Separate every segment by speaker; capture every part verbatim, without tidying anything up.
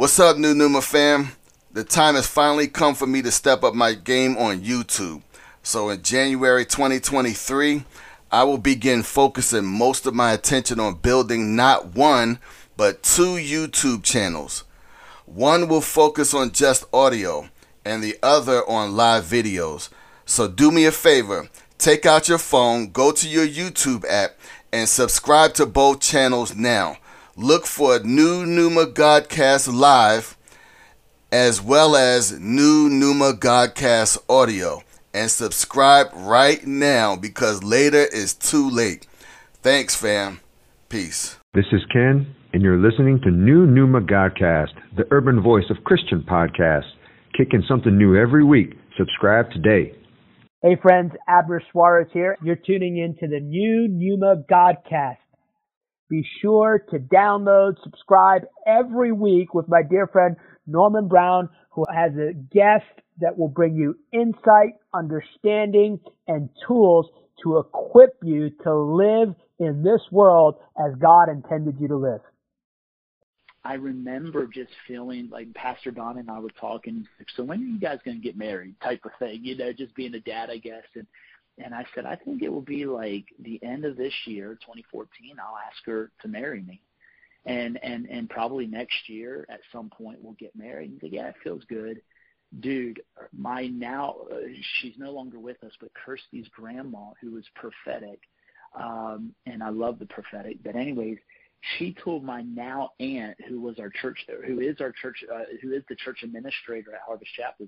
Speaker 1: What's up, New Numa fam? The time has finally come for me to step up my game on YouTube. So in January twenty twenty-three, I will begin focusing most of my attention on building not one, but two YouTube channels. One will focus on just audio, and the other on live videos. So do me a favor, take out your phone, go to your YouTube app, and subscribe to both channels now. Look for New Numa Godcast Live as well as New Numa Godcast Audio. And subscribe right now because later is too late. Thanks, fam. Peace.
Speaker 2: This is Ken, and you're listening to New Numa Godcast, the urban voice of Christian podcasts. Kicking something new every week. Subscribe today.
Speaker 3: Hey friends, Abner Suarez here. You're tuning in to the New Numa Godcast. Be sure to download, subscribe every week with my dear friend Norman Brown, who has a guest that will bring you insight, understanding, and tools to equip you to live in this world as God intended you to live.
Speaker 4: I remember just feeling like Pastor Don and I were talking, so when are you guys going to get married type of thing, you know, just being a dad, I guess. And And I said, I think it will be like the end of this year, twenty fourteen, I'll ask her to marry me. And and and probably next year at some point we'll get married. And he said, yeah, it feels good. Dude, my now, uh, she's no longer with us, but Kirsty's grandma, who was prophetic, um, and I love the prophetic. But anyways, she told my now aunt, who was our church, who is our church, uh, who is the church administrator at Harvest Chapel,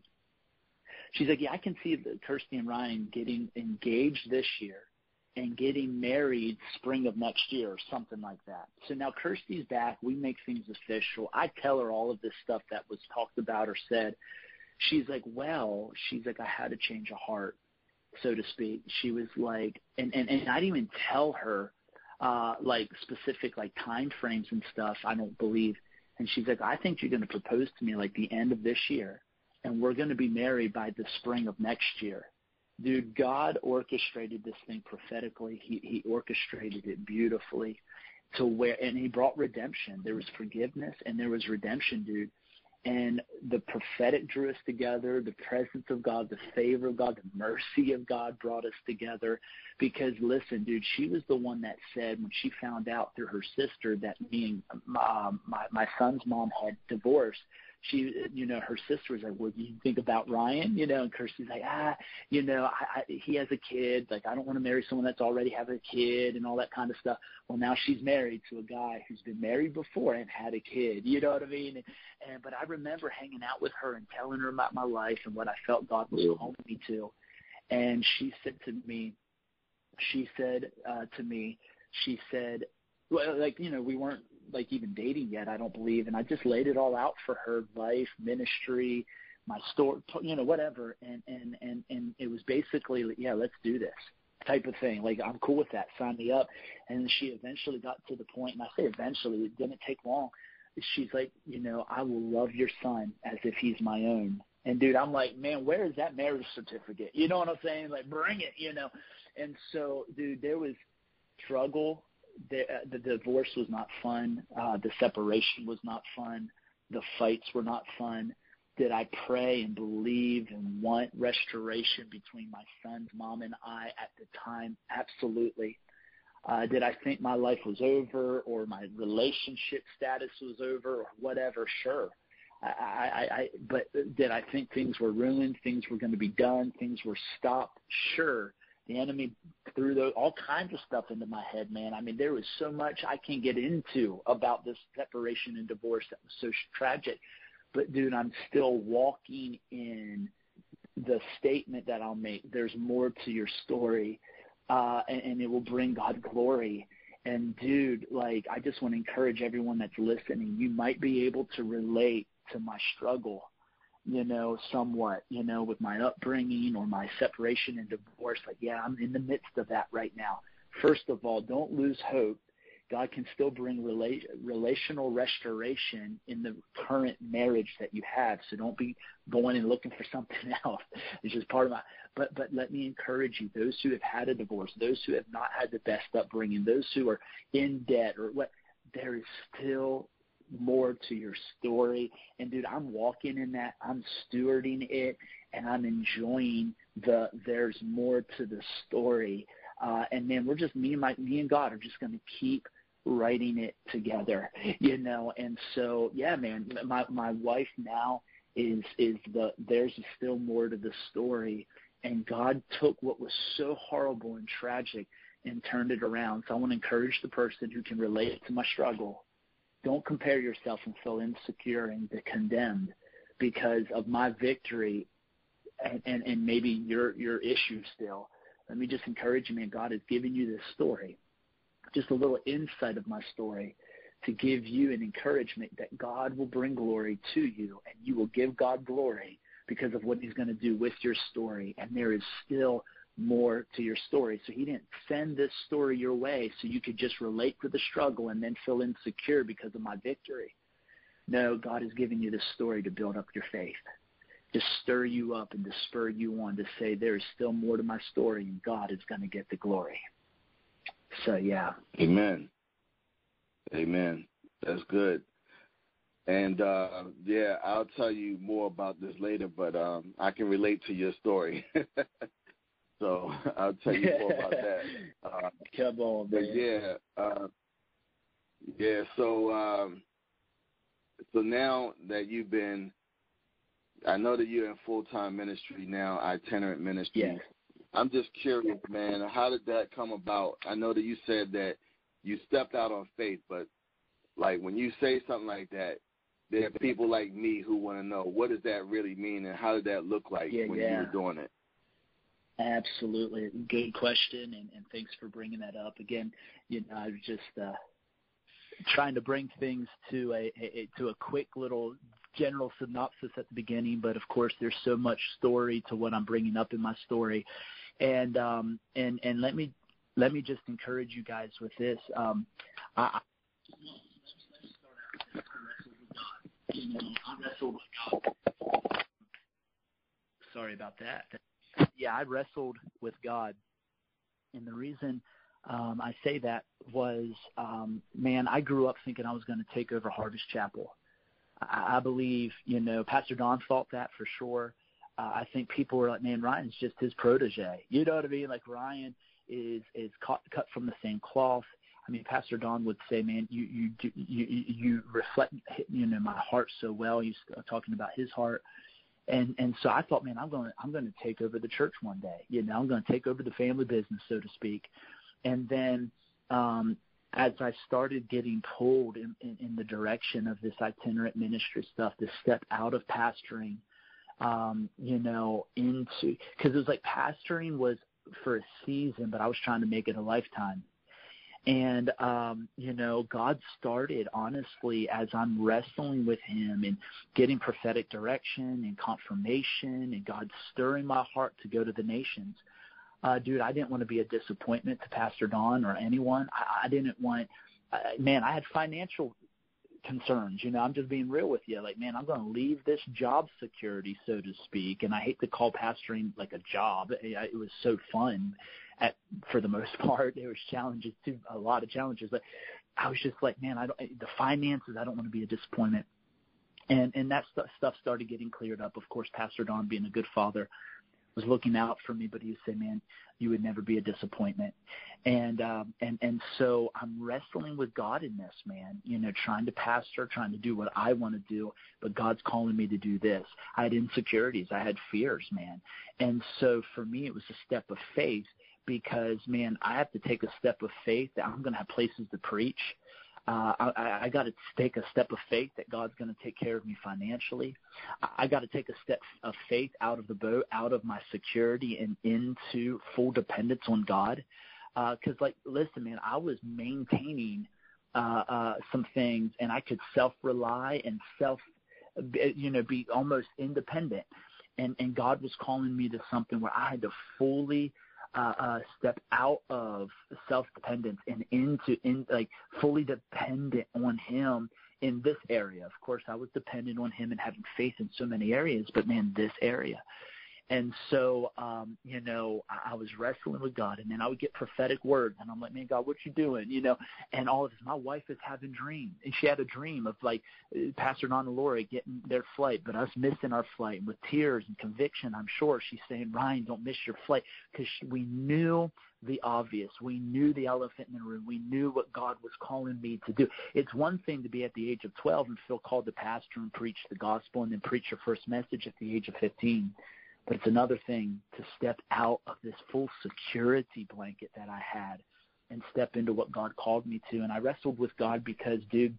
Speaker 4: she's like, yeah, I can see the Kirsty and Ryan getting engaged this year and getting married spring of next year or something like that. So now Kirsty's back. We make things official. I tell her all of this stuff that was talked about or said. She's like, well, she's like, I had to change a heart, so to speak. She was like, and, and, and I didn't even tell her, uh, like, specific, like, time frames and stuff, I don't believe. And she's like, I think you're going to propose to me, like, the end of this year. And we're going to be married by the spring of next year. Dude, God orchestrated this thing prophetically. He he orchestrated it beautifully to where, and he brought redemption. There was forgiveness and there was redemption, dude. And the prophetic drew us together. The presence of God, the favor of God, the mercy of God brought us together. Because, listen, dude, she was the one that said when she found out through her sister that me and um, my, my son's mom had divorced, she, you know, her sister was like, well, do you think about Ryan? You know, and Kirsty's like, ah, you know, I, I, he has a kid. Like, I don't want to marry someone that's already have a kid and all that kind of stuff. Well, now she's married to a guy who's been married before and had a kid. You know what I mean? And, and but I remember hanging out with her and telling her about my life and what I felt God was calling me to. And she said to me, she said uh, to me, she said, well, like, you know, we weren't like even dating yet, I don't believe. And I just laid it all out for her, life, ministry, my story, you know, whatever. And, and, and, and it was basically, yeah, let's do this type of thing. Like, I'm cool with that. Sign me up. And she eventually got to the point, and I say eventually, it didn't take long. She's like, you know, I will love your son as if he's my own. And, dude, I'm like, man, where is that marriage certificate? You know what I'm saying? Like, bring it, you know. And so, dude, there was struggle. The, uh, the divorce was not fun. Uh, the separation was not fun. The fights were not fun. Did I pray and believe and want restoration between my son's mom and I at the time? Absolutely. Uh, did I think my life was over or my relationship status was over or whatever? Sure. I, I, I, but did I think things were ruined, things were going to be done, things were stopped? Sure. The enemy threw those, all kinds of stuff into my head, man. I mean, there was so much I can't get into about this separation and divorce that was so tragic. But, dude, I'm still walking in the statement that I'll make. There's more to your story, uh, and, and it will bring God glory. And, dude, like, I just want to encourage everyone that's listening. You might be able to relate to my struggle, you know, somewhat, you know, with my upbringing or my separation and divorce. Like, yeah, I'm in the midst of that right now. First of all, don't lose hope. God can still bring rela- relational restoration in the current marriage that you have. So don't be going and looking for something else. It's just part of my, but, but let me encourage you, those who have had a divorce, those who have not had the best upbringing, those who are in debt or what, there is still more to your story. And, dude, I'm walking in that. I'm stewarding it, and I'm enjoying the there's more to the story. Uh, and, man, we're just, me and, my, me and God are just going to keep writing it together, you know. And so, yeah, man, my, my wife now is is the there's still more to the story. And God took what was so horrible and tragic and turned it around. So I want to encourage the person who can relate to my struggle. Don't compare yourself and feel insecure and condemned because of my victory and, and, and maybe your your issue still. Let me just encourage you, man. God has given you this story, just a little insight of my story, to give you an encouragement that God will bring glory to you, and you will give God glory because of what he's going to do with your story. And there is still more to your story. So he didn't send this story your way so you could just relate to the struggle and then feel insecure because of my victory. No, God has given you this story to build up your faith, to stir you up and to spur you on to say there is still more to my story and God is going to get the glory. So, yeah.
Speaker 5: Amen. Amen. That's good. And, uh, yeah, I'll tell you more about this later, but um, I can relate to your story. So I'll tell you more about that. Uh,
Speaker 4: Come on, man.
Speaker 5: Yeah, uh, yeah. So, um, so now that you've been, I know that you're in full-time ministry now, itinerant ministry.
Speaker 4: Yes.
Speaker 5: I'm just curious, man. How did that come about? I know that you said that you stepped out on faith, but like when you say something like that, there are people like me who want to know what does that really mean and how did that look like
Speaker 4: yeah,
Speaker 5: when
Speaker 4: yeah.
Speaker 5: you were doing it?
Speaker 4: Absolutely. Good question, and, and thanks for bringing that up. Again, you know, I was just uh, trying to bring things to a, a to a quick little general synopsis at the beginning, but of course there's so much story to what I'm bringing up in my story. And um, and, and let me let me just encourage you guys with this. Um, I, you know, I wrestled with God. Sorry about that. Yeah, I wrestled with God. And the reason um, I say that was, um, man, I grew up thinking I was going to take over Harvest Chapel. I, I believe, you know, Pastor Don thought that for sure. Uh, I think people were like, man, Ryan's just his protege. You know what I mean? Like Ryan is is cut, cut from the same cloth. I mean, Pastor Don would say, man, you you do, you you reflect, you know, my heart so well. He's talking about his heart. And and so I thought, man, I'm going to I'm going to take over the church one day. You know, I'm going to take over the family business, so to speak. And then um, as I started getting pulled in, in, in the direction of this itinerant ministry stuff, to step out of pastoring, um, you know, into because it was like pastoring was for a season, but I was trying to make it a lifetime. And, um, you know, God started, honestly, as I'm wrestling with him and getting prophetic direction and confirmation and God stirring my heart to go to the nations. Uh, dude, I didn't want to be a disappointment to Pastor Don or anyone. I, I didn't want uh, – man, I had financial concerns. You know, I'm just being real with you. Like, man, I'm going to leave this job security, so to speak. And I hate to call pastoring like a job. It, it was so fun. At, for the most part, there was challenges too, a lot of challenges, but I was just like, man, I don't, the finances, I don't want to be a disappointment. And, and that st- stuff started getting cleared up. Of course, Pastor Don, being a good father, was looking out for me, but he would say, man, you would never be a disappointment. And, um, and, and so I'm wrestling with God in this, man, you know, trying to pastor, trying to do what I want to do, but God's calling me to do this. I had insecurities. I had fears, man. And so for me, it was a step of faith. Because, man, I have to take a step of faith that I'm going to have places to preach. Uh, I, I got to take a step of faith that God's going to take care of me financially. I, I got to take a step of faith out of the boat, out of my security and into full dependence on God. Because, uh, like, listen, man, I was maintaining uh, uh, some things, and I could self-rely and self, you know, be almost independent. And, and God was calling me to something where I had to fully Uh, uh, step out of self-dependence and into in like fully dependent on him in this area. Of course, I was dependent on him and having faith in so many areas, but man, this area. And so, um, you know, I, I was wrestling with God, and then I would get prophetic words, and I'm like, man, God, what you doing? You know, and all of this. My wife is having dreams, and she had a dream of like Pastor Don and Lori getting their flight, but us missing our flight, and with tears and conviction, I'm sure she's saying, Ryan, don't miss your flight, because we knew the obvious. We knew the elephant in the room. We knew what God was calling me to do. It's one thing to be at the age of twelve and feel called to pastor and preach the gospel and then preach your first message at the age of fifteen. But it's another thing to step out of this full security blanket that I had and step into what God called me to. And I wrestled with God because, dude,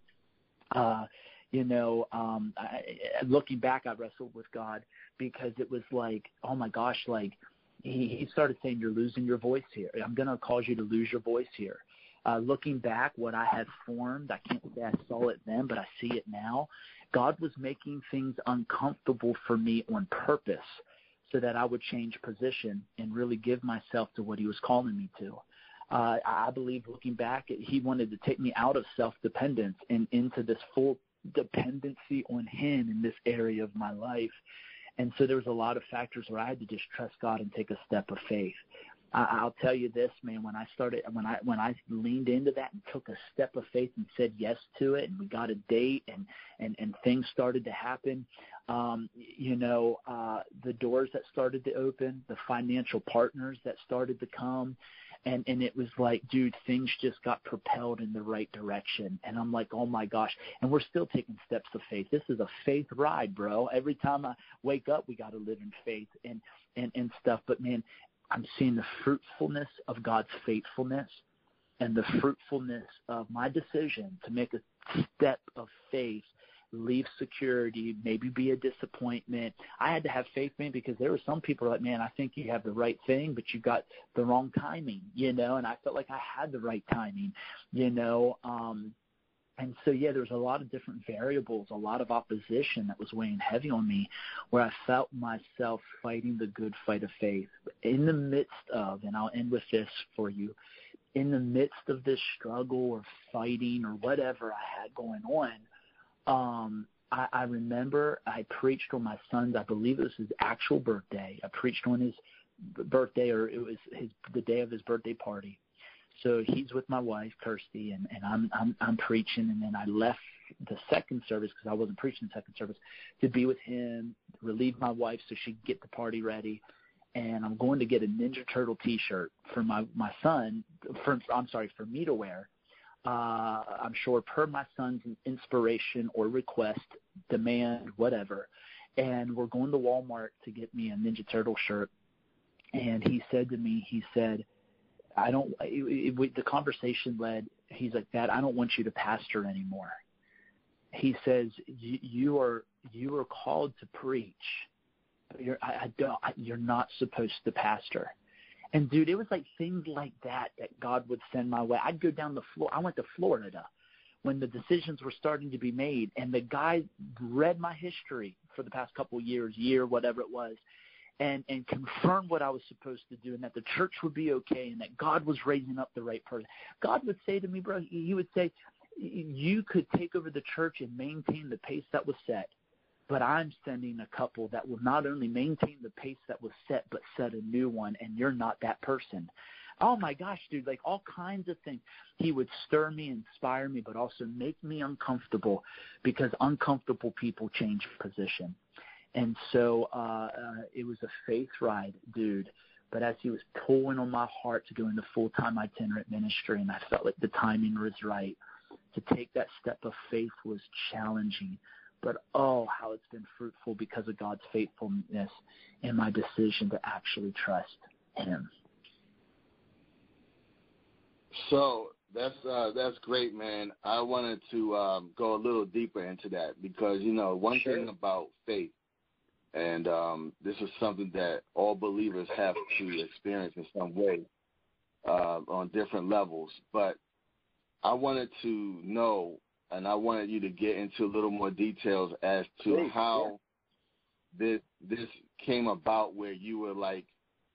Speaker 4: uh, you know, um, I, looking back, I wrestled with God because it was like, oh my gosh, like, He, he started saying, you're losing your voice here. I'm going to cause you to lose your voice here. Uh, looking back, what I had formed, I can't say I saw it then, but I see it now. God was making things uncomfortable for me on purpose so that I would change position and really give myself to what he was calling me to. Uh, I believe, looking back, he wanted to take me out of self-dependence and into this full dependency on him in this area of my life. And so there was a lot of factors where I had to just trust God and take a step of faith. I, I'll tell you this, man, when I started, when I when I leaned into that and took a step of faith and said yes to it, and we got a date, and and, and things started to happen, um, you know, uh, the doors that started to open, the financial partners that started to come, and, and it was like, dude, things just got propelled in the right direction. And I'm like, oh, my gosh, and we're still taking steps of faith. This is a faith ride, bro. Every time I wake up, we got to live in faith and, and, and stuff. But, man, I'm seeing the fruitfulness of God's faithfulness and the fruitfulness of my decision to make a step of faith, leave security, maybe be a disappointment. I had to have faith, man, because there were some people like, man, I think you have the right thing, but you got the wrong timing, you know, and I felt like I had the right timing, you know, um, And so, yeah, there was a lot of different variables, a lot of opposition that was weighing heavy on me, where I felt myself fighting the good fight of faith. In the midst of, and I'll end with this for you, in the midst of this struggle or fighting or whatever I had going on, um, I, I remember I preached on my son's, I believe it was his actual birthday. I preached on his birthday, or it was his the day of his birthday party. So he's with my wife, Kirsty, and, and I'm, I'm I'm preaching, and then I left the second service because I wasn't preaching the second service to be with him, relieve my wife so she could get the party ready. And I'm going to get a Ninja Turtle T-shirt for my, my son, for, I'm sorry, for me to wear. Uh, I'm sure per my son's inspiration or request, demand, whatever. And we're going to Walmart to get me a Ninja Turtle shirt. And he said to me, he said, I don't, it, it, the conversation led, he's like, Dad, I don't want you to pastor anymore. He says, you are, you are called to preach, but you're, I, I don't, I, you're not supposed to pastor. And dude, it was like things like that, that God would send my way. I'd go down the floor. I went to Florida when the decisions were starting to be made, and the guy read my history for the past couple of years, year, whatever it was, and, and confirmed what I was supposed to do, and that the church would be okay, and that God was raising up the right person. God would say to me, bro, he would say, you could take over the church and maintain the pace that was set, but I'm sending a couple that will not only maintain the pace that was set, but set a new one, and you're not that person. Oh, my gosh, dude, like all kinds of things. He would stir me, inspire me, but also make me uncomfortable, because uncomfortable people change position. And so uh, uh, it was a faith ride, dude. But as he was pulling on my heart to go into full-time itinerant ministry, and I felt like the timing was right, to take that step of faith was challenging. But, oh, how it's been fruitful because of God's faithfulness and my decision to actually trust him.
Speaker 5: So that's uh, that's great, man. I wanted to um, go a little deeper into that because, you know, one sure. thing about faith, and um, this is something that all believers have to experience in some way uh, on different levels. But I wanted to know, and I wanted you to get into a little more details as to Great, how yeah. this this came about, where you were like,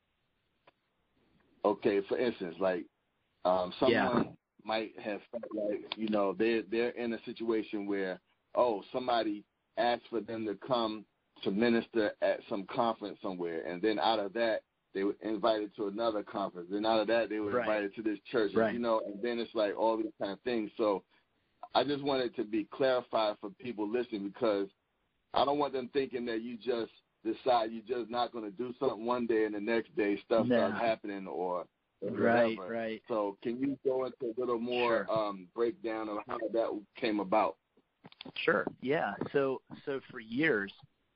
Speaker 5: okay, for instance, like um, someone yeah. might have felt like, you know, they're, they're in a situation where, oh, somebody asked for them to come to minister at some conference somewhere, and then out of that, they were invited to another conference. Then out of that, they were
Speaker 4: right.
Speaker 5: invited to this church,
Speaker 4: right.
Speaker 5: you know, and then it's like all these kind of things. So I just wanted to be clarified for people listening, because I don't want them thinking that you just decide you're just not going to do something one day and the next day stuff
Speaker 4: no.
Speaker 5: starts happening or
Speaker 4: right,
Speaker 5: whatever.
Speaker 4: right.
Speaker 5: So can you go into a little more
Speaker 4: sure.
Speaker 5: um, breakdown of how that came about?
Speaker 4: Sure. Yeah. So so for years,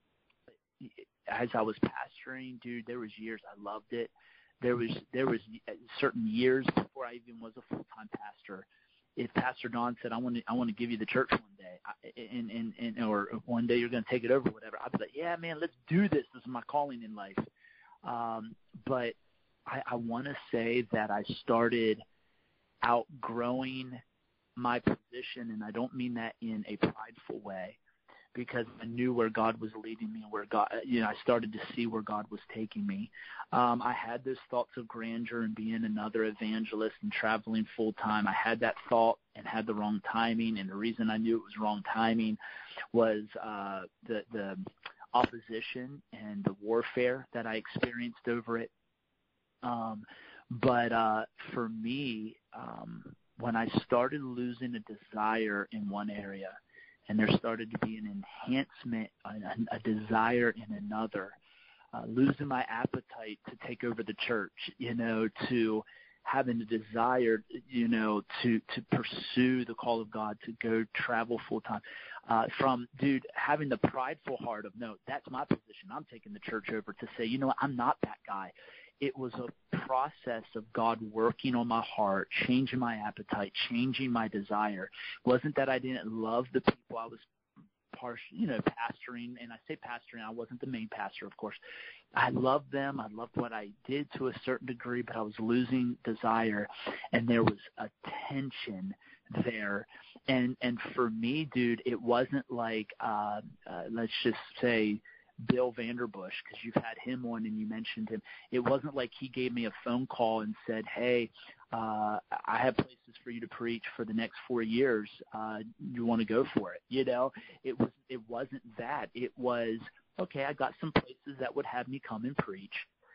Speaker 4: as I was pastoring, dude, there was years I loved it. There was there was certain years before I even was a full time pastor. If Pastor Don said, I want to I want to give you the church one day, and, and, and or one day you're going to take it over, whatever, I'd be like, yeah, man, let's do this. This is my calling in life. Um, but I, I want to say that I started outgrowing my position, and I don't mean that in a prideful way, because I knew where God was leading me and where God, you know, I started to see where God was taking me. Um, I had those thoughts of grandeur and being another evangelist and traveling full time. I had that thought and had the wrong timing. And the reason I knew it was wrong timing was uh, the, the opposition and the warfare that I experienced over it. Um, but uh, for me, um, when I started losing a desire in one area, and there started to be an enhancement, a, a desire in another, uh, losing my appetite to take over the church, you know, to having a desire, you know, to, to pursue the call of God, to go travel full time, uh, from, dude, having the prideful heart of, no, that's my position, I'm taking the church over, to say, you know what, I'm not that guy. It was a process of God working on my heart, changing my appetite, changing my desire. It wasn't that I didn't love the people I was partial, you know, pastoring, and I say pastoring, I wasn't the main pastor, of course. I loved them. I loved what I did to a certain degree, but I was losing desire, and there was a tension there. And and for me, dude, it wasn't like, uh, uh, let's just say, Bill Vanderbush, because you've had him on and you mentioned him. It wasn't like he gave me a phone call and said, hey, uh, I have places for you to preach for the next four years. Uh, you want to go for it? You know, it was, it wasn't that. It was, okay, I got some places that would have me come and preach.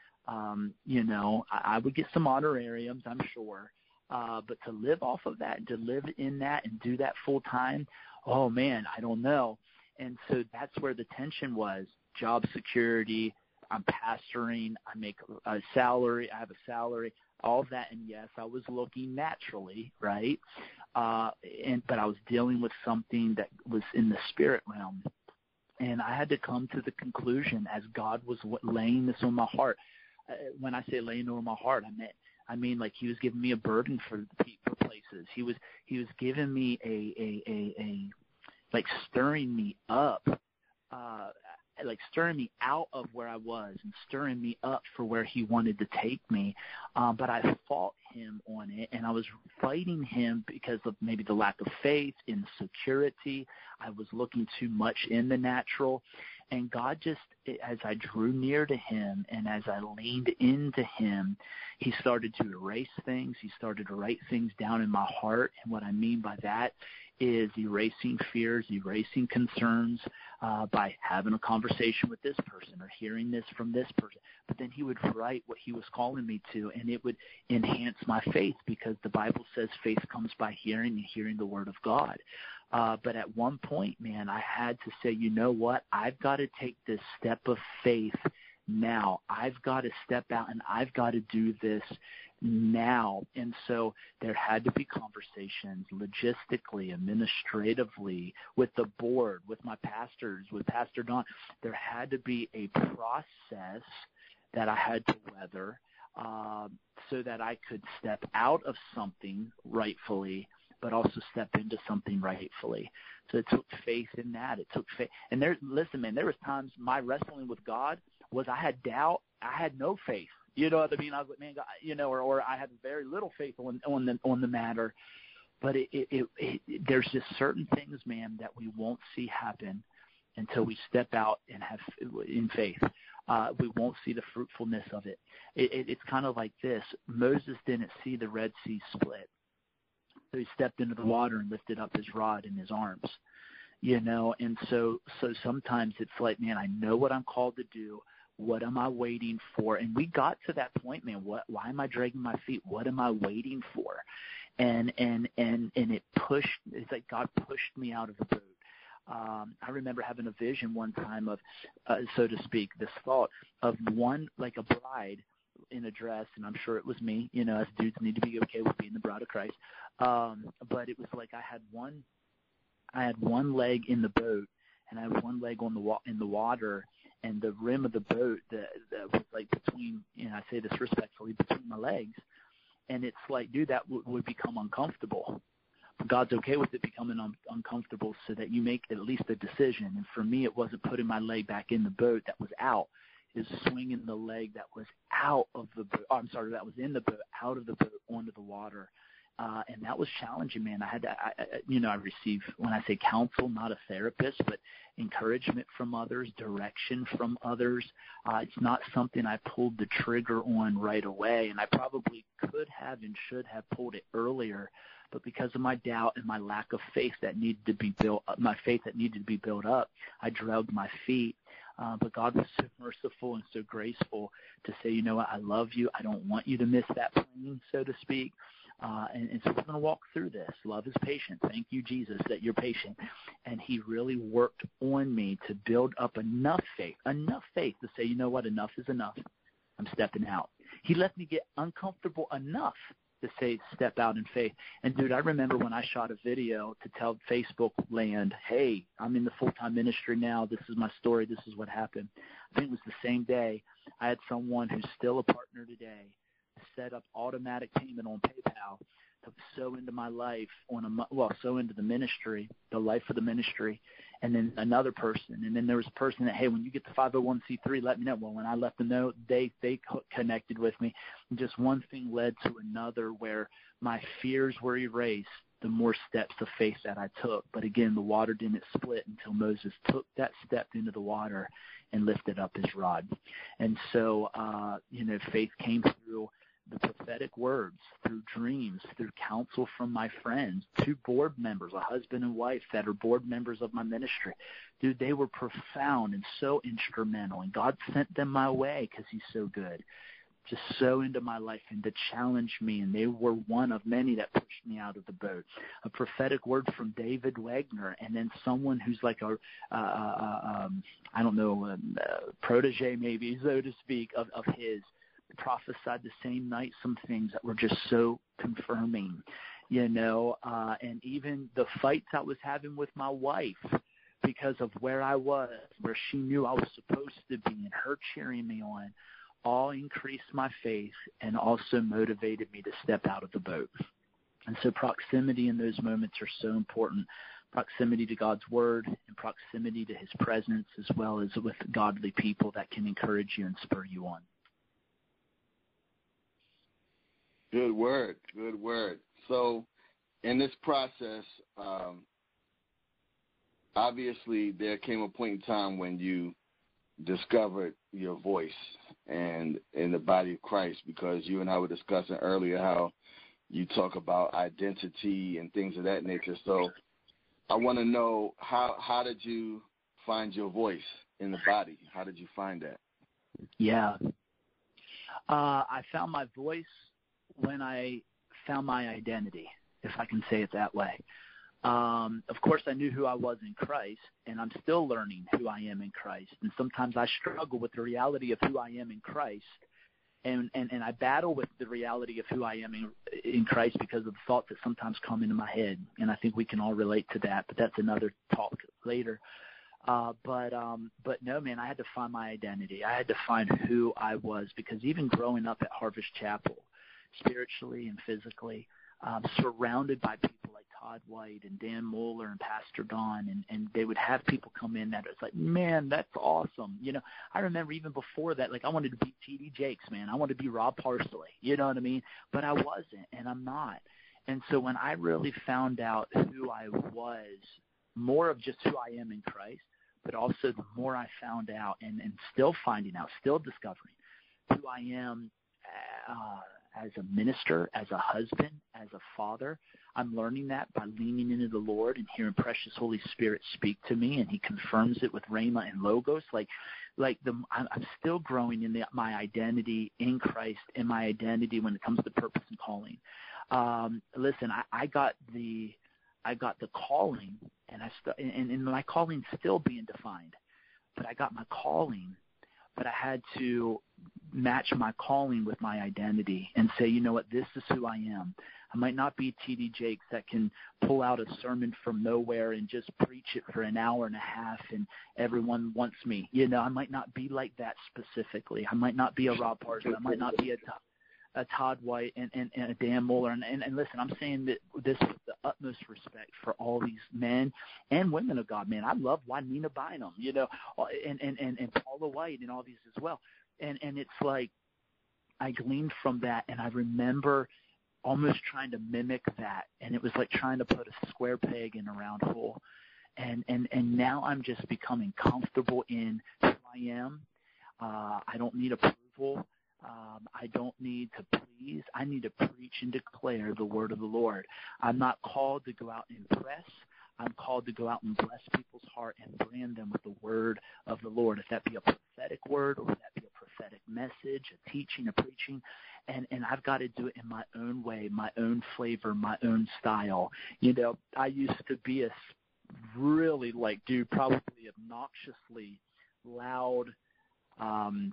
Speaker 4: Um, you know, I, I would get some honorariums, I'm sure. Uh, but to live off of that and to live in that and do that full time, oh man, I don't know. And so that's where the tension was. Job security, I'm pastoring, I make a salary, I have a salary, all of that. And yes, I was looking naturally, right? Uh, and but I was dealing with something that was in the spirit realm. And I had to come to the conclusion, as God was laying this on my heart. Uh, when I say laying it on my heart, I meant I mean, like, he was giving me a burden for for places. He was he was giving me a a a, a like stirring me up. Uh, like stirring me out of where I was and stirring me up for where he wanted to take me. Um, but I fought him on it, and I was fighting him because of maybe the lack of faith, insecurity. I was looking too much in the natural. And God just, as I drew near to him and as I leaned into him, he started to erase things. He started to write things down in my heart. And what I mean by that is erasing fears, erasing concerns uh, by having a conversation with this person or hearing this from this person. But then he would write what he was calling me to, and it would enhance my faith, because the Bible says faith comes by hearing and hearing the word of God. Uh, but at one point, man, I had to say, you know what? I've got to take this step of faith now. I've got to step out and I've got to do this now. And so there had to be conversations logistically, administratively, with the board, with my pastors, with Pastor Don. There had to be a process that I had to weather uh, so that I could step out of something rightfully, but also step into something rightfully. So it took faith in that. It took faith. And there, listen, man, there was times my wrestling with God was I had doubt. I had no faith. You know what I mean? I was like, man, God, you know, or, or I had very little faith on, on the on the matter. But it, it, it, it, there's just certain things, man, that we won't see happen until we step out and have in faith. Uh, we won't see the fruitfulness of it. it, it it's kind of like this. Moses didn't see the Red Sea split. So he stepped into the water and lifted up his rod in his arms. you know. And so, so sometimes it's like, man, I know what I'm called to do. What am I waiting for? And we got to that point, man. What? Why am I dragging my feet? What am I waiting for? And and and and it pushed. It's like God pushed me out of the boat. Um, I remember having a vision one time of, uh, so to speak, this thought of one like a bride in a dress, and I'm sure it was me. You know, us dudes need to be okay with being the bride of Christ. Um, but it was like I had one, I had one leg in the boat, and I had one leg on the wa- in the water. And the rim of the boat that, that was like between, you know, I say this respectfully, between my legs. And it's like, dude, that w- would become uncomfortable. But God's okay with it becoming un- uncomfortable so that you make at least a decision. And for me, it wasn't putting my leg back in the boat that was out. It was swinging the leg that was out of the boat. Oh, I'm sorry, that was in the boat, out of the boat onto the water. Uh, and that was challenging, man. I had to, I, I, you know, I received, when I say counsel, not a therapist, but encouragement from others, direction from others. Uh, it's not something I pulled the trigger on right away, and I probably could have and should have pulled it earlier, but because of my doubt and my lack of faith that needed to be built up, my faith that needed to be built up, I dragged my feet. Uh, but God was so merciful and so graceful to say, you know what, I love you. I don't want you to miss that plane, so to speak. Uh, and, and so we're going to walk through this. Love is patient. Thank you, Jesus, that you're patient. And he really worked on me to build up enough faith, enough faith to say, you know what, enough is enough. I'm stepping out. He let me get uncomfortable enough to say step out in faith. And, dude, I remember when I shot a video to tell Facebook land, hey, I'm in the full-time ministry now. This is my story. This is what happened. I think it was the same day I had someone who's still a partner today set up automatic payment on PayPal to sow into my life on a well, sow into the ministry, the life of the ministry, and then another person, and then there was a person that, hey, when you get the five oh one c three, let me know. Well, when I let them know, they they connected with me, and just one thing led to another, where my fears were erased. The more steps of faith that I took, but again, the water didn't split until Moses took that step into the water and lifted up his rod, and so uh, you know, faith came through the prophetic words, through dreams, through counsel from my friends, two board members, a husband and wife that are board members of my ministry. Dude, they were profound and so instrumental, and God sent them my way because he's so good, just so into my life and to challenge me, and they were one of many that pushed me out of the boat. A prophetic word from David Wagner, and then someone who's like a, uh, uh, um, I don't know, um, uh, protege maybe, so to speak, of, of his, prophesied the same night some things that were just so confirming, you know, uh, and even the fights I was having with my wife because of where I was, where she knew I was supposed to be, and her cheering me on, all increased my faith and also motivated me to step out of the boat. And so proximity in those moments are so important. Proximity to God's word and proximity to his presence, as well as with godly people that can encourage you and spur you on.
Speaker 5: Good word, good word. So in this process, um, obviously there came a point in time when you discovered your voice and in the body of Christ, because you and I were discussing earlier how you talk about identity and things of that nature. So I want to know, how, how did you find your voice in the body? How did you find that?
Speaker 4: Yeah. Uh, I found my voice when I found my identity, if I can say it that way. Um, of course, I knew who I was in Christ, and I'm still learning who I am in Christ. And sometimes I struggle with the reality of who I am in Christ, and, and, and I battle with the reality of who I am in, in Christ because of the thoughts that sometimes come into my head. And I think we can all relate to that, but that's another talk later. Uh, but, um, but no, man, I had to find my identity. I had to find who I was, because even growing up at Harvest Chapel, spiritually and physically, um, surrounded by people like Todd White and Dan Moeller and Pastor Don, and, and they would have people come in that it's like, man, that's awesome. You know, I remember even before that, like I wanted to be T D Jakes, man. I wanted to be Rob Parsley, you know what I mean? But I wasn't, and I'm not. And so when I really found out who I was, more of just who I am in Christ, but also the more I found out and, and still finding out, still discovering who I am uh, as a minister, as a husband, as a father. I'm learning that by leaning into the Lord and hearing precious Holy Spirit speak to me, and he confirms it with Rhema and Logos. Like, like the, I'm, I'm still growing in the, my identity in Christ and my identity when it comes to purpose and calling. Um, listen, I, I got the, I got the calling, and I st- and, and my calling's still being defined, but I got my calling. But I had to match my calling with my identity and say, you know what, this is who I am. I might not be T D Jakes that can pull out a sermon from nowhere and just preach it for an hour and a half and everyone wants me. You know, I might not be like that specifically. I might not be a Rob Parsons. I might not be a, a Todd White and, and, and a Dan Moeller. And, and, and listen, I'm saying that this with the utmost respect for all these men and women of God, man. I love Juanita Bynum, you know, and, and, and, and Paula White and all these as well. And, and it's like I gleaned from that, and I remember almost trying to mimic that, and it was like trying to put a square peg in a round hole. And, and, and now I'm just becoming comfortable in who I am. Uh, I don't need approval. Um, I don't need to please. I need to preach and declare the word of the Lord. I'm not called to go out and impress. I'm called to go out and bless people's heart and brand them with the word of the Lord, if that be a prophetic word or if that be a prophetic message, a teaching, a preaching. And, and I've got to do it in my own way, my own flavor, my own style. You know, I used to be a really, like, dude, probably obnoxiously loud, um,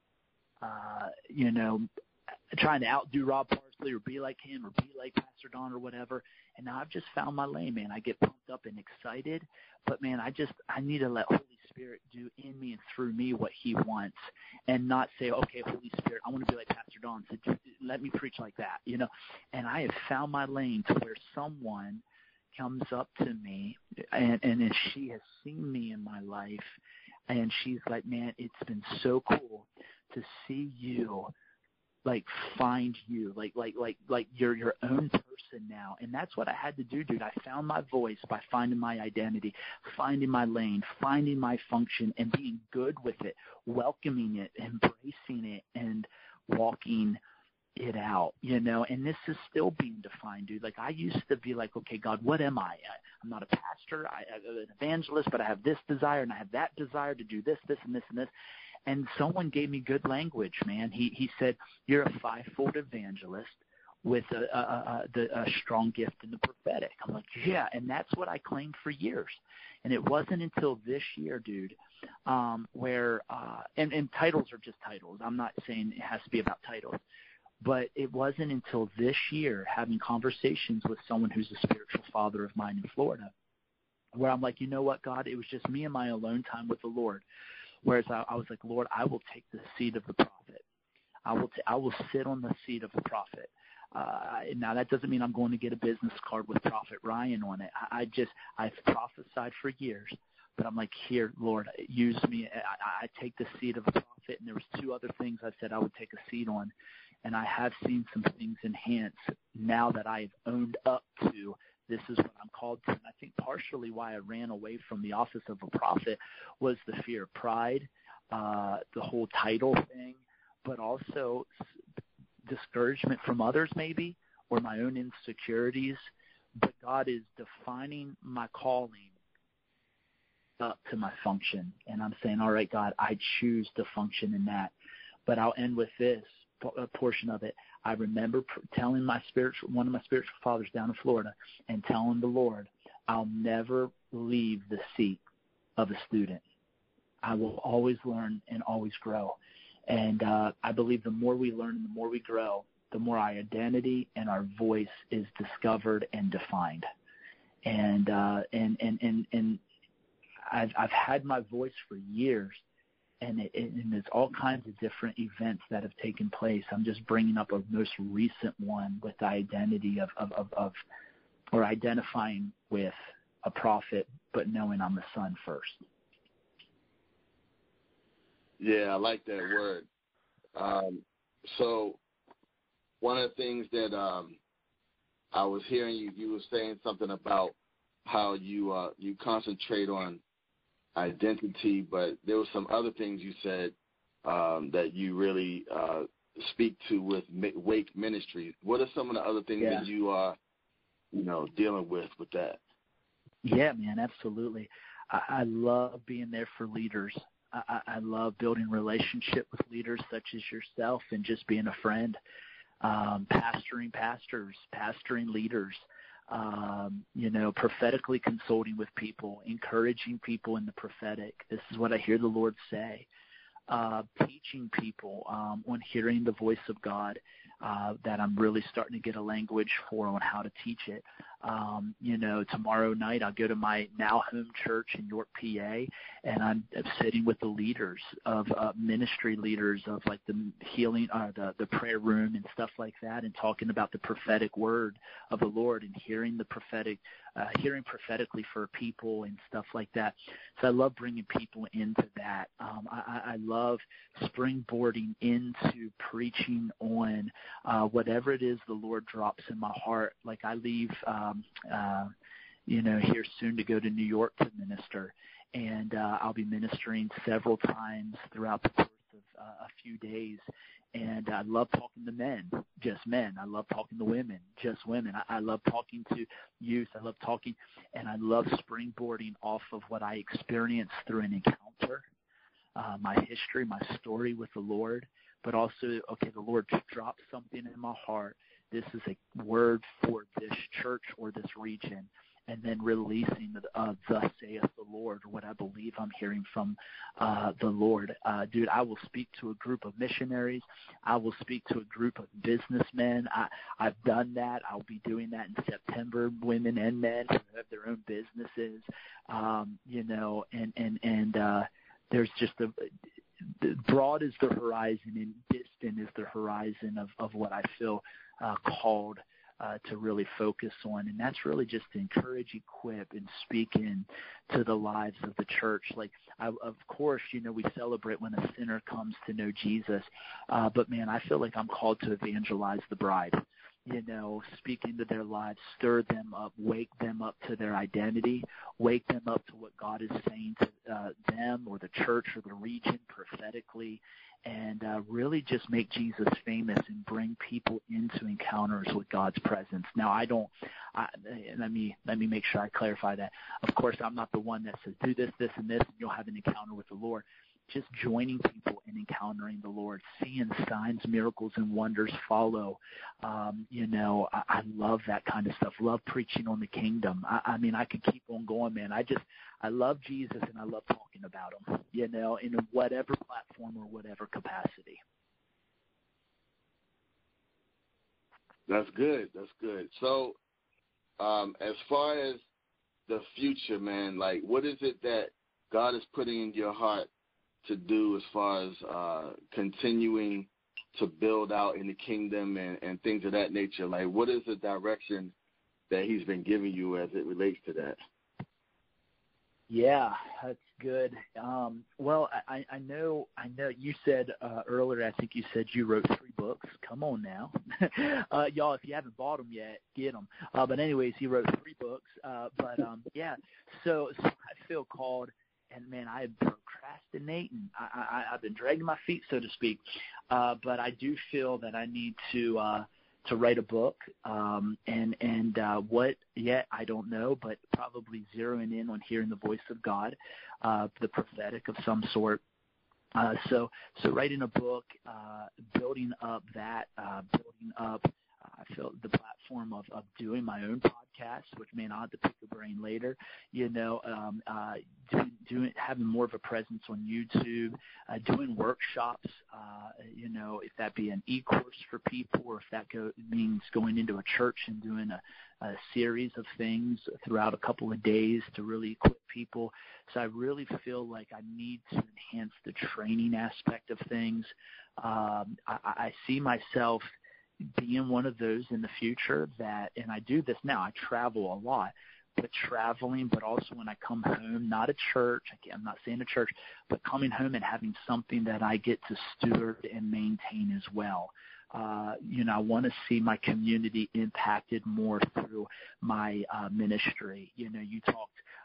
Speaker 4: Uh, you know, trying to outdo Rob Parsley or be like him or be like Pastor Don or whatever. And now I've just found my lane, man. I get pumped up and excited, but man, I just, I need to let Holy Spirit do in me and through me what he wants and not say, okay, Holy Spirit, I want to be like Pastor Don, so just let me preach like that, you know? And I have found my lane to where someone comes up to me and, and she has seen me in my life and she's like, man, it's been so cool to see you, like, find you, like, like, like, like you're your own person now. And that's what I had to do, dude. I found my voice by finding my identity, finding my lane, finding my function and being good with it, welcoming it, embracing it, and walking it out, you know, and this is still being defined, dude. Like, I used to be like, okay, God, what am I? I I'm not a pastor, I, I'm an evangelist, but I have this desire and I have that desire to do this, this, and this, and this. And someone gave me good language, man. He he said, you're a fivefold evangelist with a, a, a, a, a strong gift in the prophetic. I'm like, yeah, and that's what I claimed for years. And it wasn't until this year, dude, um, where uh, and, and titles are just titles. I'm not saying it has to be about titles. But it wasn't until this year, having conversations with someone who's a spiritual father of mine in Florida, where I'm like, you know what, God, it was just me and my alone time with the Lord. Whereas I, I was like, Lord, I will take the seat of the prophet. I will t- I will sit on the seat of the prophet. Uh, now, that doesn't mean I'm going to get a business card with Prophet Ryan on it. I, I just, I've prophesied for years. But I'm like, here, Lord, use me. I, I take the seat of a prophet. And there was two other things I said I would take a seat on. And I have seen some things enhance now that I've owned up to this is what I'm called to. And I think partially why I ran away from the office of a prophet was the fear of pride, uh, the whole title thing, but also discouragement from others maybe, or my own insecurities. But God is defining my calling up to my function. And I'm saying, all right, God, I choose to function in that. But I'll end with this a portion of it. I remember pr- telling my spiritual, one of my spiritual fathers down in Florida and telling the Lord, I'll never leave the seat of a student. I will always learn and always grow. And uh, I believe the more we learn and the more we grow, the more our identity and our voice is discovered and defined. And uh, and and and and I've I've had my voice for years. And, it, and there's all kinds of different events that have taken place. I'm just bringing up a most recent one with the identity of, of, of, of or identifying with a prophet, but knowing I'm a son first.
Speaker 5: Yeah, I like that word. Um, so one of the things that um, I was hearing you, you were saying something about how you uh, you concentrate on identity, but there were some other things you said um, that you really uh, speak to with Wake Ministries. What are some of the other things
Speaker 4: yeah.
Speaker 5: that you are, you know, dealing with with that?
Speaker 4: Yeah, man, absolutely. I, I love being there for leaders. I, I love building relationship with leaders such as yourself and just being a friend, um, pastoring pastors, pastoring leaders, um, you know, prophetically consulting with people, encouraging people in the prophetic. This is what I hear the Lord say. Uh, teaching people um, on hearing the voice of God, uh, that I'm really starting to get a language for on how to teach it. Um, you know, tomorrow night I'll go to my now home church in York, P A, and I'm sitting with the leaders of uh, ministry leaders of like the healing, uh, the the prayer room and stuff like that, and talking about the prophetic word of the Lord and hearing the prophetic, uh, hearing prophetically for people and stuff like that. So I love bringing people into that. Um, I, I love love springboarding into preaching on uh, whatever it is the Lord drops in my heart. Like I leave, um, uh, you know, here soon to go to New York to minister, and uh, I'll be ministering several times throughout the course of uh, a few days. And I love talking to men, just men. I love talking to women, just women. I, I love talking to youth. I love talking, and I love springboarding off of what I experienced through an encounter. Uh, my history, my story with the Lord, but also, okay, the Lord dropped something in my heart. This is a word for this church or this region, and then releasing the, uh, thus saith the Lord, or what I believe I'm hearing from uh, the Lord. Uh, dude, I will speak to a group of missionaries. I will speak to a group of businessmen. I, I've done that. I'll be doing that in September, women and men who have their own businesses, um, you know, and, and, and, uh, there's just a broad is the horizon and distant is the horizon of, of what I feel uh, called uh, to really focus on. And that's really just to encourage, equip, and speak in to the lives of the church. Like, I, of course, you know, we celebrate when a sinner comes to know Jesus. Uh, but, man, I feel like I'm called to evangelize the bride. You know, speak into their lives, stir them up, wake them up to their identity, wake them up to what God is saying to uh, them or the church or the region prophetically, and uh, really just make Jesus famous and bring people into encounters with God's presence. Now, I don't, I, let me let me make sure I clarify that. Of course, I'm not the one that says, do this, this, and this, and you'll have an encounter with the Lord. Just joining people and encountering the Lord, seeing signs, miracles, and wonders follow. Um, you know, I, I love that kind of stuff. Love preaching on the kingdom. I, I mean, I could keep on going, man. I just, I love Jesus and I love talking about him, you know, in whatever platform or whatever capacity.
Speaker 5: That's good. That's good. So, um, as far as the future, man, like, what is it that God is putting in your heart to do as far as uh, continuing to build out in the kingdom and, and things of that nature? Like, what is the direction that he's been giving you as it relates to that?
Speaker 4: Yeah, that's good. Um, well, I, I know, I know you said uh, earlier, I think you said you wrote three books. Come on now. uh, y'all, if you haven't bought them yet, get them. Uh, but anyways, he wrote three books. Uh, but um, yeah, so, so I feel called. And, man, I am procrastinating. I, I, I've been dragging my feet, so to speak. Uh, but I do feel that I need to uh, to write a book. Um, and and uh, what yet, I don't know, but probably zeroing in on hearing the voice of God, uh, the prophetic of some sort. Uh, so, so writing a book, uh, building up that, uh, building up I feel the platform of, of doing my own podcast, which, man, I'll have to pick a brain later, you know, um, uh, doing, doing, having more of a presence on YouTube, uh, doing workshops, uh, you know, if that be an e-course for people or if that go, means going into a church and doing a, a series of things throughout a couple of days to really equip people. So I really feel like I need to enhance the training aspect of things. Um, I, I see myself being one of those in the future that, and I do this now, I travel a lot, but traveling, but also when I come home, not a church, I'm not saying a church, but coming home and having something that I get to steward and maintain as well. Uh, you know, I want to see my community impacted more through my uh, ministry. You know, you talked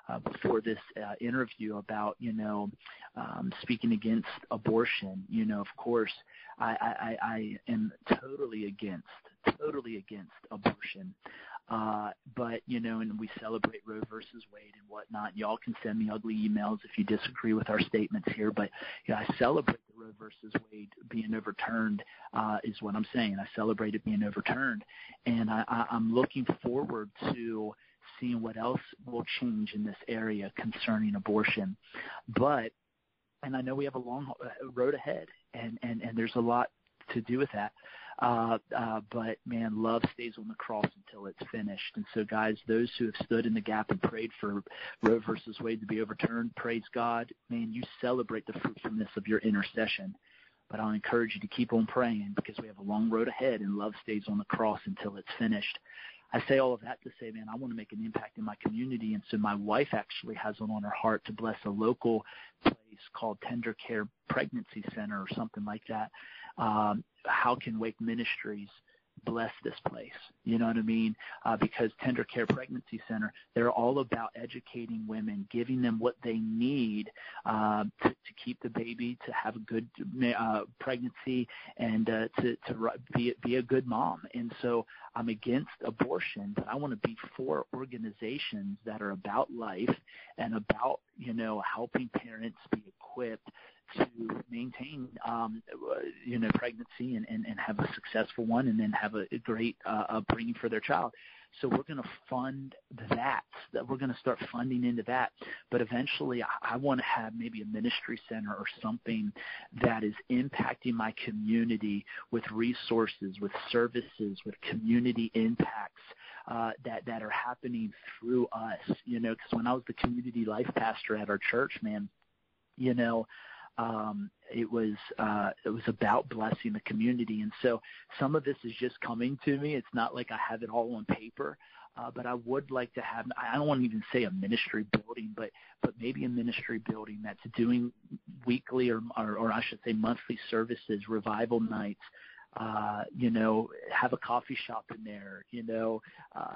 Speaker 4: uh, before this uh, interview about, you know, um, speaking against abortion. You know, of course, I, I, I am totally against, totally against abortion. Uh, but, you know, and we celebrate Roe versus Wade and whatnot. Y'all can send me ugly emails if you disagree with our statements here. But, you know, I celebrate the Roe versus Wade being overturned uh, is what I'm saying. I celebrate it being overturned. And I, I, I'm looking forward to seeing what else will change in this area concerning abortion. But, and I know we have a long road ahead, and, and, and there's a lot to do with that. Uh, uh, but, man, love stays on the cross until it's finished. And so, guys, those who have stood in the gap and prayed for Roe versus Wade to be overturned, praise God. Man, you celebrate the fruitfulness of your intercession. But I'll encourage you to keep on praying because we have a long road ahead, and love stays on the cross until it's finished. I say all of that to say, man, I want to make an impact in my community. And so my wife actually has it on her heart to bless a local place called Tender Care Pregnancy Center or something like that. Um, how can Wake Ministries bless this place? You know what I mean? Uh, because Tender Care Pregnancy Center, they're all about educating women, giving them what they need uh, to, to keep the baby, to have a good uh, pregnancy, and uh, to, to be, be a good mom. And so I'm against abortion, but I want to be for organizations that are about life and about, you know, helping parents be equipped to maintain, um, you know, pregnancy and, and, and have a successful one, and then have a, a great uh, upbringing for their child. So we're going to fund that. That we're going to start funding into that. But eventually, I, I want to have maybe a ministry center or something that is impacting my community with resources, with services, with community impacts uh, that that are happening through us. You know, because when I was the community life pastor at our church, man, you know. Um, it was uh, it was about blessing the community, and so some of this is just coming to me. It's not like I have it all on paper, uh, but I would like to have. I don't want to even say a ministry building, but but maybe a ministry building that's doing weekly or or, or I should say monthly services, revival nights. Uh, you know, have a coffee shop in there, you know, uh,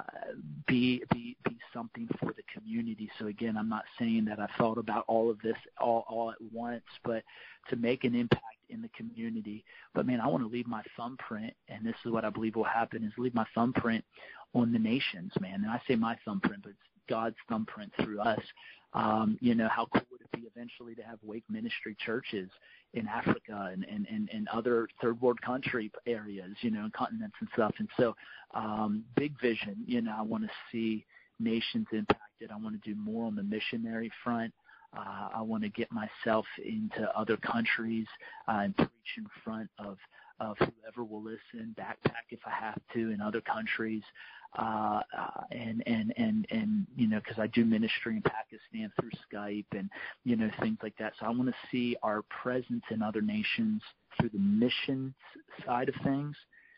Speaker 4: be, be, be something for the community. So again, I'm not saying that I thought about all of this all, all at once, but to make an impact in the community. But man, I want to leave my thumbprint, and this is what I believe will happen, is leave my thumbprint on the nations, man. And I say my thumbprint, but it's God's thumbprint through us. Um, you know, how cool would it be eventually to have Wake Ministry churches in Africa and, and, and, and other third world country areas, you know, and continents and stuff. And so um, big vision, you know, I want to see nations impacted. I want to do more on the missionary front. Uh, I want to get myself into other countries uh, and preach in front of, of whoever will listen, backpack if I have to in other countries, uh, uh, and, and, and, and, you know, because I do ministry in Pakistan through Skype and, you know, things like that. So I want to see our presence in other nations through the mission side of things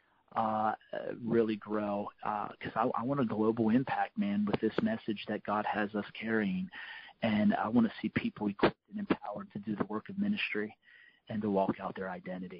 Speaker 4: uh, really grow because uh, I, I want a global impact, man, with this message that God has us carrying. And I want to see people equipped and empowered to do the work of ministry and to walk out their identity.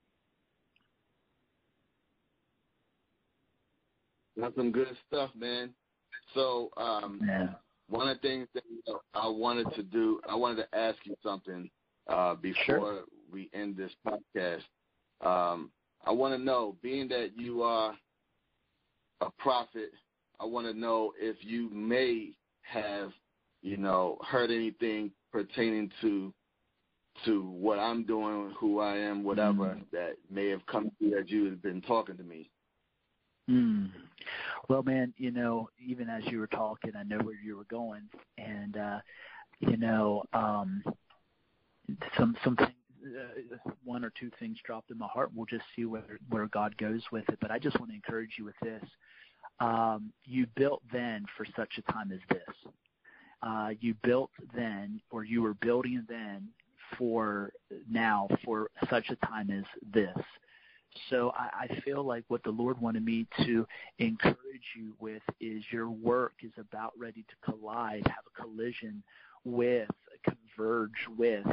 Speaker 5: That's some good stuff, man. So um,
Speaker 4: yeah.
Speaker 5: one of the things that I wanted to do, I wanted to ask you something uh, before
Speaker 4: Sure.
Speaker 5: we end this podcast. Um, I want to know, being that you are a prophet, I want to know if you may have, you know, heard anything pertaining to to what I'm doing, who I am, whatever, mm. that may have come to you as you have been talking to me.
Speaker 4: Mm. Well, man, you know, even as you were talking, I know where you were going, and uh, you know, um, some some things, uh, one or two things dropped in my heart. We'll just see where where God goes with it. But I just want to encourage you with this: um, you built then for such a time as this. Uh, you built then, or you were building then for now for such a time as this. So I, I feel like what the Lord wanted me to encourage you with is your work is about ready to collide, have a collision with, converge with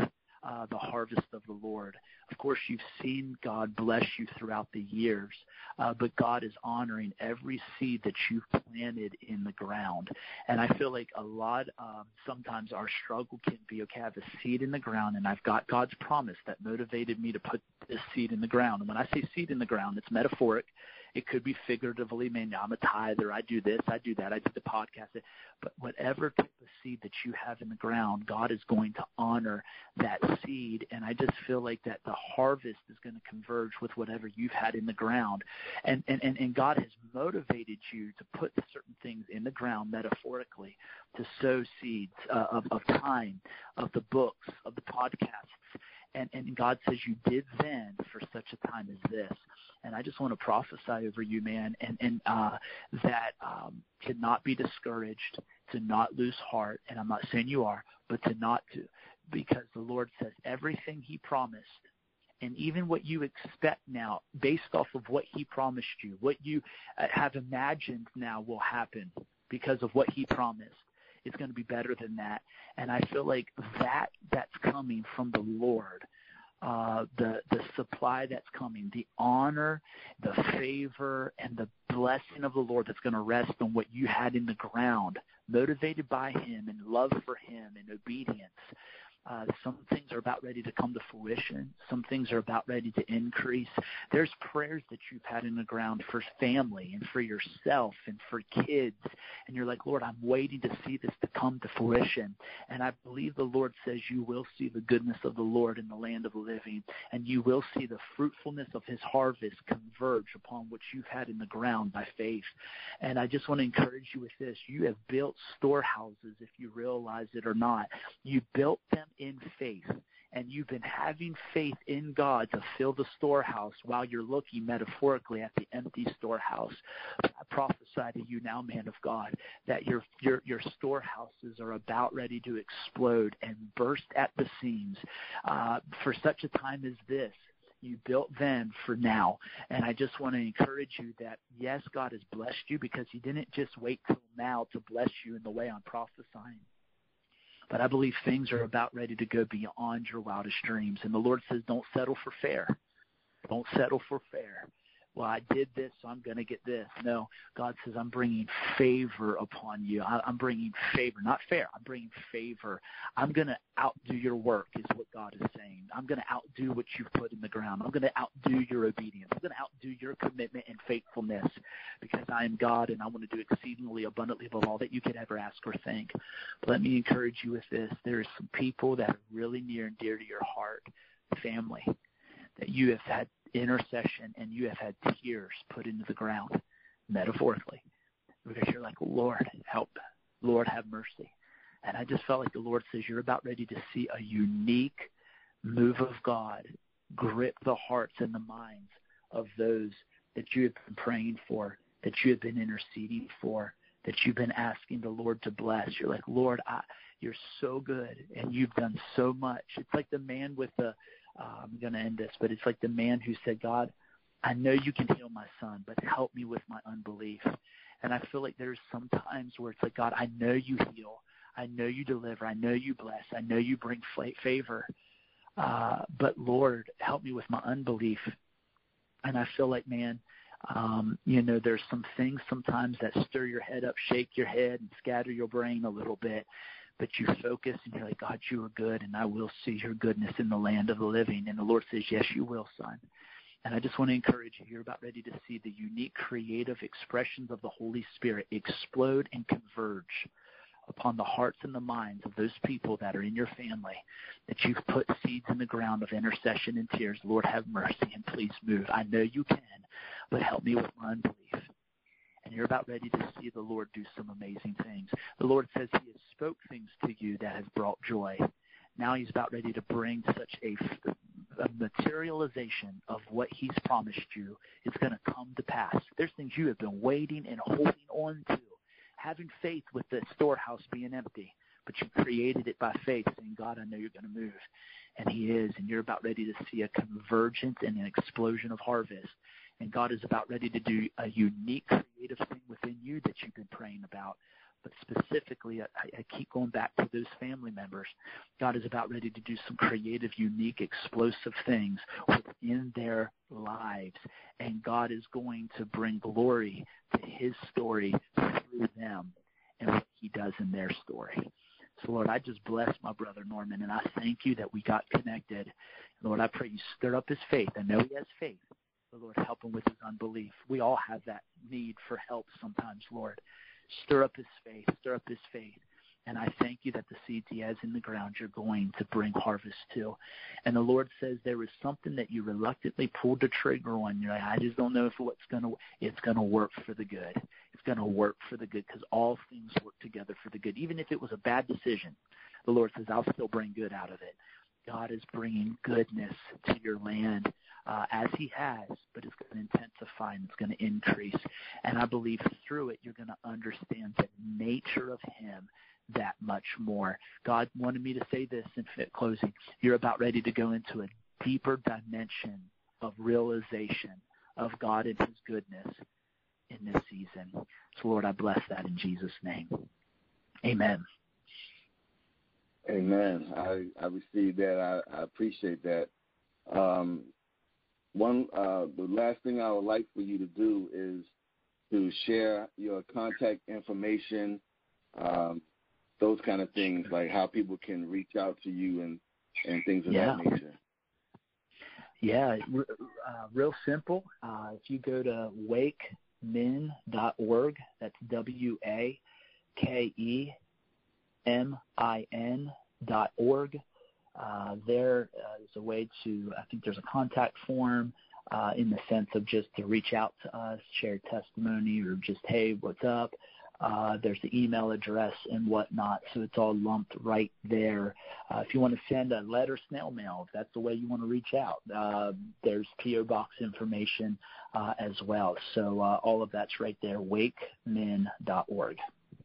Speaker 4: uh, the harvest of the Lord. Of course, you've seen God bless you throughout the years, uh, but God is honoring every seed that you've planted in the ground. And I feel like a lot, um, sometimes our struggle can be, okay, I have a seed in the ground, and I've got God's promise that motivated me to put this seed in the ground. And when I say seed in the ground, it's metaphoric. It could be figuratively, man, I'm a tither, I do this, I do that, I do the podcast. But whatever type of seed that you have in the ground, God is going to honor that seed. And I just feel like that the harvest is going to converge with whatever you've had in the ground. And, and, and, and God has motivated you to put certain things in the ground metaphorically, to sow seeds uh, of, of time, of the books, of the podcasts. And, and God says you did then for such a time as this. And I just want to prophesy over you, man, and, and uh, that um, to not be discouraged, to not lose heart. And I'm not saying you are, but to not to, because the Lord says everything he promised, and even what you expect now, based off of what he promised you, what you have imagined now will happen because of what he promised. It's going to be better than that. And I feel like that that's coming from the Lord, uh, the the supply that's coming, the honor, the favor, and the blessing of the Lord that's going to rest on what you had in the ground, motivated by him and love for him and obedience. Uh, some things are about ready to come to fruition. Some things are about ready to increase. There's prayers that you've had in the ground for family and for yourself and for kids. And you're like, Lord, I'm waiting to see this to come to fruition. And I believe the Lord says you will see the goodness of the Lord in the land of the living. And you will see the fruitfulness of his harvest converge upon what you've had in the ground by faith. And I just want to encourage you with this. You have built storehouses, if you realize it or not. You built them in faith, and you've been having faith in God to fill the storehouse while you're looking metaphorically at the empty storehouse. I prophesy to you now, man of God, that your your your storehouses are about ready to explode and burst at the seams uh, for such a time as this. You built then for now. And I just want to encourage you that, yes, God has blessed you because he didn't just wait till now to bless you in the way I'm prophesying. But I believe things are about ready to go beyond your wildest dreams. And the Lord says, don't settle for fair. Don't settle for fair. Well, I did this, so I'm going to get this. No, God says, I'm bringing favor upon you. I, I'm bringing favor, not fair. I'm bringing favor. I'm going to outdo your work is what God is saying. I'm going to outdo what you've put in the ground. I'm going to outdo your obedience. I'm going to outdo your commitment and faithfulness because I am God and I want to do exceedingly abundantly above all that you could ever ask or think. But let me encourage you with this. There are some people that are really near and dear to your heart, family, that you have had intercession and you have had tears put into the ground, metaphorically, because you're like, Lord, help. Lord, have mercy. And I just felt like the Lord says you're about ready to see a unique move of God grip the hearts and the minds of those that you have been praying for, that you have been interceding for, that you've been asking the Lord to bless. You're like, Lord, I, you're so good, and you've done so much. It's like the man with the, uh, I'm going to end this, but it's like the man who said, God, I know you can heal my son, but help me with my unbelief. And I feel like there's some times where it's like, God, I know you heal. I know you deliver. I know you bless. I know you bring favor. Uh, but, Lord, help me with my unbelief. And I feel like, man, Um, you know, there's some things sometimes that stir your head up, shake your head, and scatter your brain a little bit. But you focus, and you're like, God, you are good, and I will see your goodness in the land of the living. And the Lord says, yes, you will, son. And I just want to encourage you. You're about ready to see the unique creative expressions of the Holy Spirit explode and converge upon the hearts and the minds of those people that are in your family, that you've put seeds in the ground of intercession and tears. Lord, have mercy and please move. I know you can, but help me with my unbelief. And you're about ready to see the Lord do some amazing things. The Lord says he has spoke things to you that have brought joy. Now he's about ready to bring such a, a materialization of what he's promised you. It's going to come to pass. There's things you have been waiting and holding on to, having faith with the storehouse being empty, but you created it by faith, saying, God, I know you're going to move. And he is, and you're about ready to see a convergence and an explosion of harvest. And God is about ready to do a unique creative thing within you that you've been praying about. But specifically, I, I keep going back to those family members. God is about ready to do some creative, unique, explosive things within their lives. And God is going to bring glory to his story through them and what he does in their story. So, Lord, I just bless my brother Norman, and I thank you that we got connected. Lord, I pray you stir up his faith. I know he has faith. But, Lord, help him with his unbelief. We all have that need for help sometimes, Lord. Stir up his faith. Stir up his faith. And I thank you that the seeds he has in the ground you're going to bring harvest to. And the Lord says there is something that you reluctantly pulled the trigger on. You're like, I just don't know if what's going to, it's going to work for the good. It's going to work for the good because all things work together for the good. Even if it was a bad decision, the Lord says, I'll still bring good out of it. God is bringing goodness to your land uh, as he has, but it's going to intensify and it's going to increase. And I believe through it, you're going to understand the nature of him that much more. God wanted me to say this in closing. You're about ready to go into a deeper dimension of realization of God and his goodness in this season. So, Lord, I bless that in Jesus' name. Amen.
Speaker 5: Amen. I, I received that. I, I appreciate that. Um, one, uh, the last thing I would like for you to do is to share your contact information, um, those kind of things, like how people can reach out to you and, and things of
Speaker 4: yeah.
Speaker 5: that nature.
Speaker 4: Yeah, uh, real simple. Uh, if you go to wake men dot org, that's W A K E M I N dot org. Uh, there uh, is a way to, I think there's a contact form uh, in the sense of just to reach out to us, share testimony, or just, hey, what's up? Uh, there's the email address and whatnot, so it's all lumped right there. Uh, if you want to send a letter, snail mail, if that's the way you want to reach out, uh, there's P O box information uh, as well. So uh, all of that's right there, wake men dot org.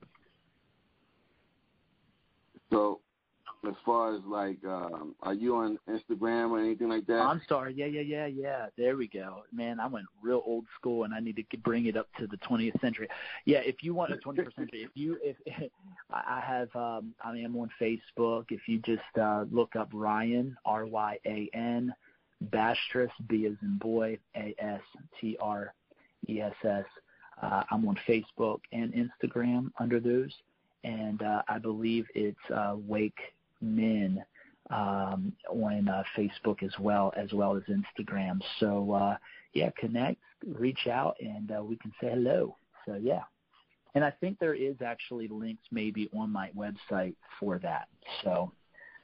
Speaker 5: So as far as like, um, are you on Instagram or anything like that?
Speaker 4: I'm sorry. Yeah, yeah, yeah, yeah. There we go. Man, I went real old school, and I need to bring it up to the twentieth century. Yeah, if you want a twenty-first century, if you, if, if I have, um, I am on Facebook. If you just uh, look up Ryan, R Y A N, Bastress, B as in boy, A S T R E S S. Uh, I'm on Facebook and Instagram under those. And uh, I believe it's uh, Wake Men um, on uh, Facebook as well, as well as Instagram. So, uh, yeah, connect, reach out, and uh, we can say hello. So, yeah. And I think there is actually links maybe on my website for that. So.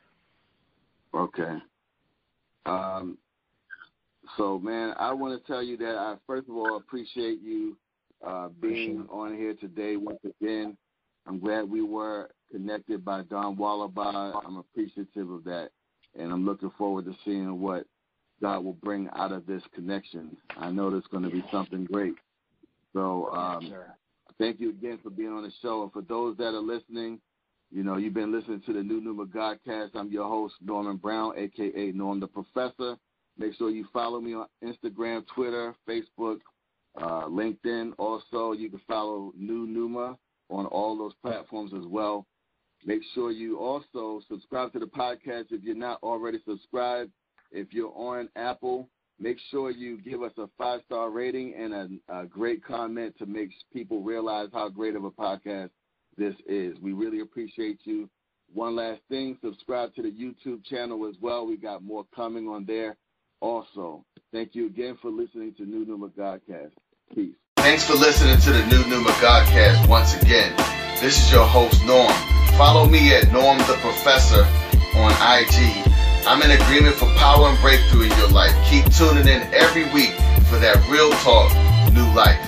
Speaker 5: Okay. Um, so, man, I want to tell you that I, first of all, appreciate you uh, being on here today once again. I'm glad we were connected by Don Wallaby. I'm appreciative of that, and I'm looking forward to seeing what God will bring out of this connection. I know there's going to be something great. So um, thank you again for being on the show. And for those that are listening, you know, you've been listening to the New Numa Godcast. I'm your host, Norman Brown, a k a. Norm the Professor. Make sure you follow me on Instagram, Twitter, Facebook, uh, LinkedIn. Also, you can follow New Numa on all those platforms as well. Make sure you also subscribe to the podcast if you're not already subscribed. If you're on Apple, make sure you give us a five-star rating and a, a great comment to make people realize how great of a podcast this is. We really appreciate you. One last thing, subscribe to the YouTube channel as well. We got more coming on there also. Thank you again for listening to New Numa Godcast. Peace.
Speaker 1: Thanks for listening to the New Numa Godcast once again. This is your host, Norm. Follow me at Norm the Professor on I G. I'm in agreement for power and breakthrough in your life. Keep tuning in every week for that real talk, new life.